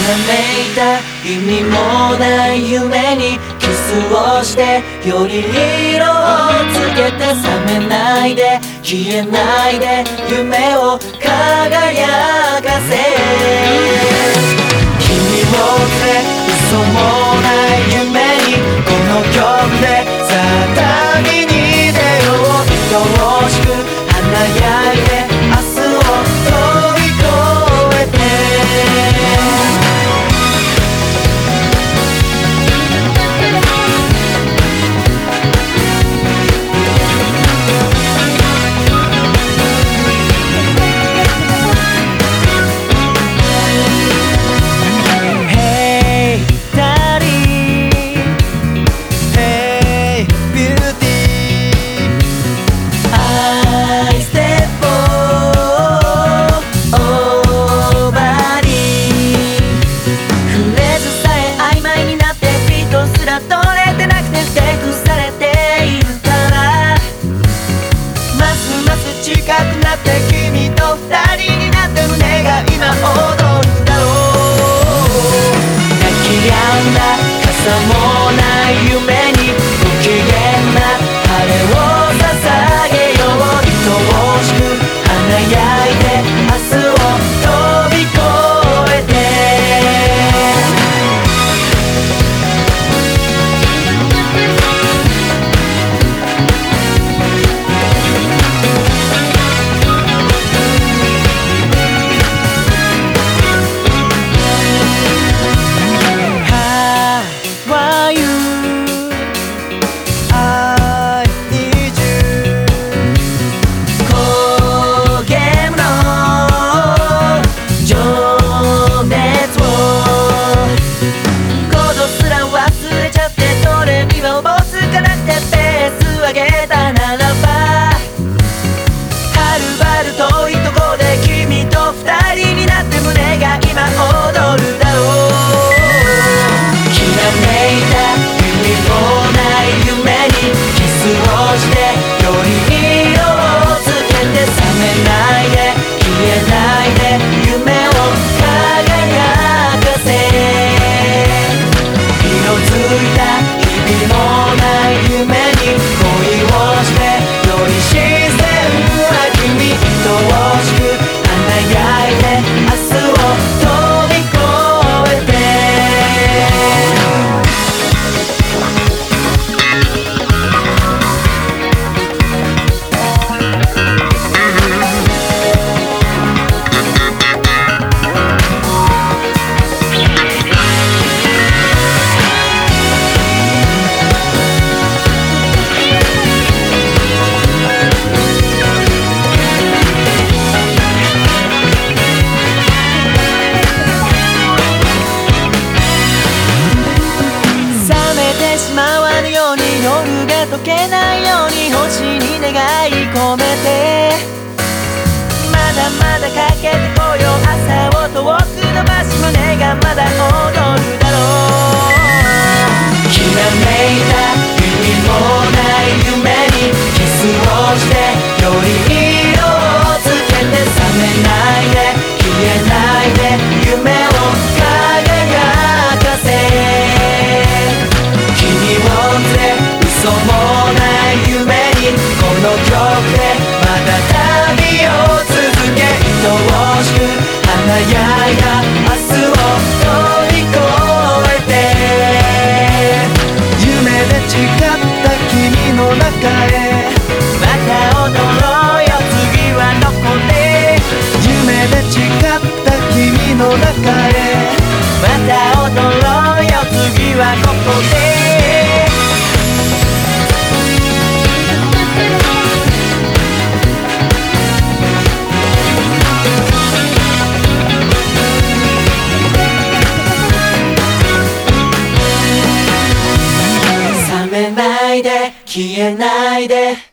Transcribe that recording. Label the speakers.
Speaker 1: らめいた意味もない夢にキスをしてより色をつけて覚めないで消えないで夢を輝かせ君を連れ嘘もない夢にこの曲でさあ旅に出よう愛おしく華やいで明日を飛び越えて君と二人になって胸が今踊るだろう泣き止んだ傘もない夢に不機嫌な晴れを捧げよう愛おしく華やいで明日を飛び越えて溶けないように星に願い込めてまだまだかけてこよう朝を遠く伸ばし胸がまだ踊るだろうきらめいた意味もない夢にキスをしてより色をつけて覚めないで消えないで夢を輝かせ君を連れ嘘もない夢にこの曲でまた旅を続け愛おしく華やいだ明日を飛び越えて夢で誓った君の中へまた踊ろうよ次はどこで夢で誓った君の中へまた踊ろうよ次はここで消えないで